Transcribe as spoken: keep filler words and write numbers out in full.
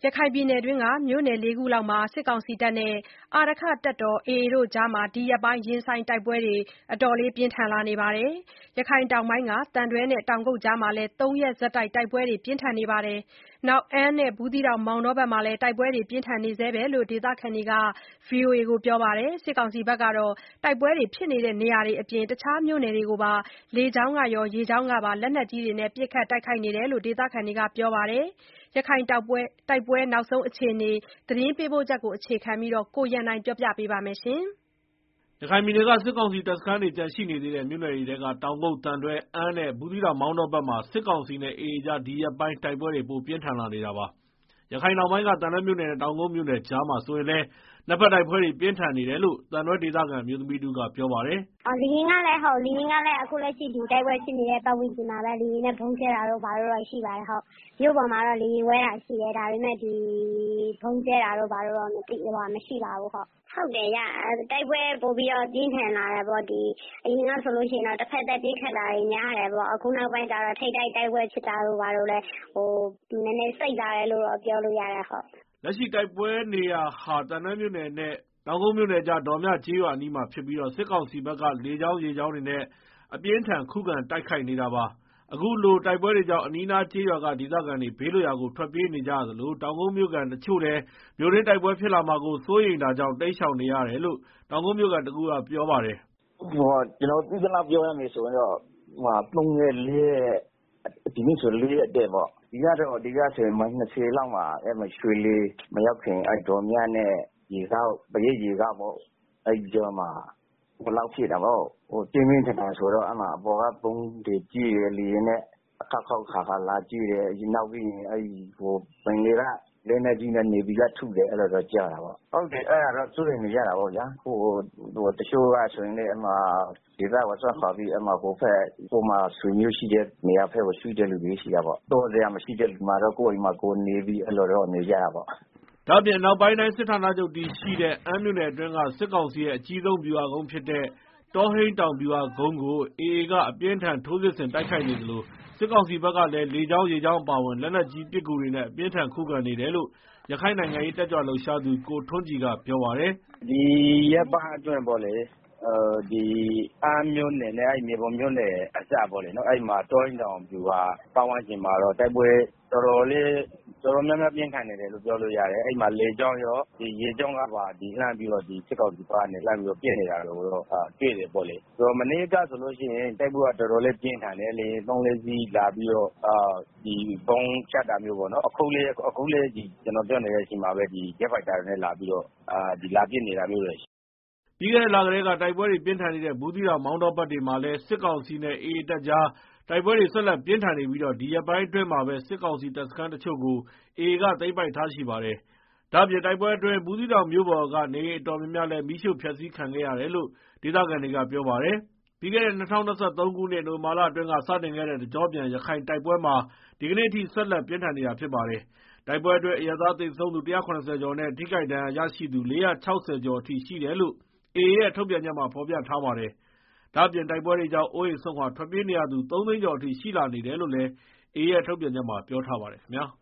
ရခိုင်ပြည်နယ်တွင်းက မြို့နယ် လေးခုလောက်မှာ စစ်ကောင်စီတပ်နဲ့ အာရက္ခတပ်တော် အေအေ တို့ကြား ဒီရက်ပိုင်း ရင်ဆိုင်တိုက်ပွဲတွေ ပြင်းထန်လာနေပါတယ်။ ရခိုင်တောင်ပိုင်းက သံတွဲနဲ့ တောင်ကုတ်ကြားမှာလည်း သုံးရက်ဆက်တိုက် တိုက်ပွဲတွေ ပြင်းထန်နေပါတယ်။ အမ်းနဲ့ ဘူးသီးတောင် မောင်တောဘက်မှာလည်း တိုက်ပွဲတွေ ပြင်းထန်နေဆဲပဲလို့ ဒေသခံတွေက ဗွီအိုအေကို ပြောပါတယ်။ စစ်ကောင်စီကတော့ တိုက်ပွဲတွေဖြစ်နေတဲ့ နေရာတွေအပြင် တခြားမြို့နယ်တွေကိုပါ လေကြောင်းရော ရေကြောင်းကပါ လက်နက်ကြီးတွေနဲ့ ပစ်ခတ်တိုက်ခိုက်နေတယ်လို့ ဒေသခံတွေက ပြောပါတယ်။ ရခိုင်တိုက်ပွဲနောက်ဆုံးအခြေအနေ သတင်းပေးပို့ချက်ကို အခြေခံပြီး ကိုရန်နိုင်က ပြောပြပါမယ်။ရခိုင်ပြည်နယ်က စစ်ကောင်စီတပ်စခန်းတွေ ကျန်ရှိနေသေးတဲ့ မြို့နယ်တွေထဲက တောင်ကုတ်၊ သံတွဲ၊ အမ်းနဲ့ ဘူးသီးတောင် မောင်တောဘက်မှာ စစ်ကောင်စီနဲ့ အေအေကြား ဒီရက်ပိုင်း တိုက်ပွဲတွေ ပိုပြင်းထန်လာနေတာပါ။ ရခိုင်တောင်ပိုင်းက သံတွဲမြို့နယ်နဲ့ တောင်ကုတ်မြို့နယ်ကြားမှာ ဆိုရင်လည်း နှစ်ဘက်တိုက်ပွဲတွေ ပြင်းထန်နေတယ်လို့ သံတွဲဒေသခံ အမျိုးသမီးတဦးက ပြောပါတယ်။ "လေယာဉ်ကလည်း အခုလက်ရှိ တိုက်ပွဲဖြစ်နေတဲ့ ပတ်ဝန်းကျင်မှာပဲ လေယာဉ်နဲ့ ဗုံးကြဲတာတို့ ဘာတို့တော့ ရှိပါတယ်။ မြို့ပေါ်မှာတော့ လေယာဉ်ဝဲတာရှိတယ်။ ဒါပေမဲ့ ဗုံးကြဲတာတို့ ဘာတို့တော့ မရှိပါဘူး။ တိုက်ပွဲပိုပြီးတော့ ပြင်းထန်လာတယ်ပေါ့။ အရင်ကဆိုရင်တော့ တဘက်သတ် ပစ်ခတ်တာတွေ များတယ်ပေါ့။ အခုနောက်ပိုင်းကျတော့ ထိပ်တိုက်တိုက်ပွဲဖြစ်တာတို့ ဘာတို့လည်း နည်းနည်းစိတ်လာတယ်လို့ ပြောလို့ရတယ်။ " လက်ရှိတိုက်ပွဲနေရာဟာ သံတွဲမြို့နယ်နဲ့ တောင်ကုတ်မြို့နယ်ကြား ဒေါ်မြကျေးရွာအနီးမှာဖြစ်ပြီး စစ်ကောင်စီဘက်က လေကြောင်း ရေကြောင်းတွေနဲ့ အပြင်းအထန် ခုခံတိုက်ခိုက်နေတာပါ။ အခုလို တိုက်ပွဲတွေကြောင့် အနီးအနားကျေးရွာက ဒေသခံတွေ ဘေးလွတ်ရာကို ထွက်ပြေးနေကြရသလို တောင်ကုတ်မြို့ခံတချို့လည်း မြို့တွင်းတိုက်ပွဲဖြစ်လာမှာကို စိုးရိမ်တာကြောင့် တိမ်းရှောင်နေရတယ်လို့ တောင်ကုတ်မြို့ခံတဦးက ပြောပါတယ်။ "ကျနော်သိသလောက် ပြောရမယ်ဆိုရင်တော့ သုံးရက် လေးရက် ဒီနေ့ဆို လေးရက်တက်ပေါ့။ ဒီကမိုင် ၂၀ လောက်မှာ ရွှေလီမရောက်ခင် ဒေါ်မြနဲ့ ပရိတ်ရေကောက်ပေါ့။ အဲဒီကြားမှာ ဟိုလောက်ဖြစ်တာပေါ့။ ပြင်းပြင်းထန်ထန်ဆိုတော့ အပေါ်က ဗုံးတွေကြဲတယ်။ လေယာဉ်နဲ့ အခေါက်ခေါက်အခါခါ လာကြဲတယ်။ နောက်ပြီးရင် ပင်လယ်က လက်နက်ကြီးနဲ့ နေဗီကထုတယ် အဲလိုတော့ ကြားတာပေါ့။ အဲဒါတော့ စိုးရိမ်နေကြတာပေါ့ဗျာ။ တချို့ကဆိုရင်လည်း ဒေသကို စွန့်ခွာပြီး ဟိုမှာ ဆွေမျိုးရှိတဲ့နေရာဘက်ကို ရွှေ့တဲ့သူတွေရှိတာပေါ့။ သွားစရာမရှိတဲ့သူတွေကတော့ ကိုယ့်အိမ်မှာကိုယ်နေပြီး အဲလိုတော့ နေကြတာပေါ့။ " ဒါ့အပြင် အနောက်ပိုင်းတိုင်းစစ်ဌာနချုပ်တည်ရှိတဲ့ အမ်းမြို့နယ်အတွင်းက စစ်ကောင်စီရဲ့ အကြီးဆုံးဗျူဟာကုန်းဖြစ်တဲ့ တောဟိန်းတောင်ဗျူဟာကုန်းကို အေအေက အပြင်းအထန် ထိုးစစ်ဆင်တိုက်ခိုက်နေသလို စစ်ကောင်စီဘက်ကလည်း လေကြောင်း ရေကြောင်းအပါအဝင် လက်နက်ကြီးပစ်ကူတွေနဲ့ အပြင်းအထန် ခုခံနေတယ်လို့ ရခိုင်နိုင်ငံရေးတက်ကြွလှုပ်ရှားသူ ကိုထွန်းကြည်က ပြောပါတယ်။ "ဒီရက်ပိုင်းအတွင်း အမ်းမြို့နယ်နဲ့ မြေပုံမြို့နယ်အစပ် တောဟိန်းတောင်ဗျူဟာ ပတ်ဝန်းကျင်မှာတော့ တိုက်ပွဲတော်တော်များများ ပြင်းထန်နေတယ်လို့ ပြောလို့ရတယ်။ အဲဒီမှာ လေကြောင်းရော ရေကြောင်းကပါ လှမ်းပြီးတော့ စစ်ကောင်စီဘက်က လှမ်းပြီးတော့ ပစ်နေတာကိုတော့ တွေ့တယ်ပေါ့လေ။ မနေ့ကဆိုရင် တိုက်ပွဲက တော်တော်လေးပြင်းထန်တယ်။ လေယာဉ် သုံးလေးစီးလာပြီးတော့ ဗုံးချတာမျိုးပေါ့နော်။ အခုလည်း ကျနော်ပြောနေတဲ့အချိန်မှာပဲ ဂျက်ဖိုက်တာတွေနဲ့ လာပစ်နေတာမျိုးတွေ ရှိတယ်။ " ပြီးခဲ့တဲ့လကတည်းက တိုက်ပွဲတွေပြင်းထန်နေတဲ့ ဘူးသီးတောင် မောင်တောဘက်တွေမှာလည်း စစ်ကောင်စီနဲ့ အေအေကြား တိုက်ပွဲတွေ ဆက်လက်ပြင်းထန်နေပြီး ဒီရက်ပိုင်းအတွင်းမှာပဲ စစ်ကောင်စီတပ်စခန်းတချို့ကို အေအေက သိမ်းပိုက်ထားရှိပါတယ်။ ဒါ့အပြင် တိုက်ပွဲအတွင်း ဘူးသီးတောင်မြို့ပေါ်က နေအိမ်အတော်များများလည်း မီးရှို့ဖျက်ဆီးခံခဲ့ရတယ်လို့ ဒေသခံတွေက ပြောပါတယ်။ ပြီးခဲ့တဲ့ ၂၀၂၃ ခုနှစ် နိုဝင်ဘာလအတွင်းက စတင်ခဲ့တဲ့ တကျော့ပြန် ရခိုင်တိုက်ပွဲမှာ ဒီကနေ့အထိ ဆက်လက်ပြင်းထန်နေတာဖြစ်ပါတယ်။ တိုက်ပွဲအတွင်း အရပ်သားသေဆုံးသူ ၁၇၀ ကျော်နဲ့ ထိခိုက်ဒဏ်ရာရရှိသူ ၄၆၀ ကျော်အထိ ရှိတယ်လို့ အေအေရဲ့ ထုတ်ပြန်ချက်မှာ ဖော်ပြထားပါတယ်။ ဒါ့အပြင် တိုက်ပွဲတွေကြောင့် အိုးအိမ်စွန့်ခွာ ထွက်ပြေးနေရသူ သုံးသိန်းကျော်အထိ ရှိလာနေတယ်လို့လည်း အေအေရဲ့ ထုတ်ပြန်ချက်မှာ ပြောထားပါတယ်ခင်ဗျာ။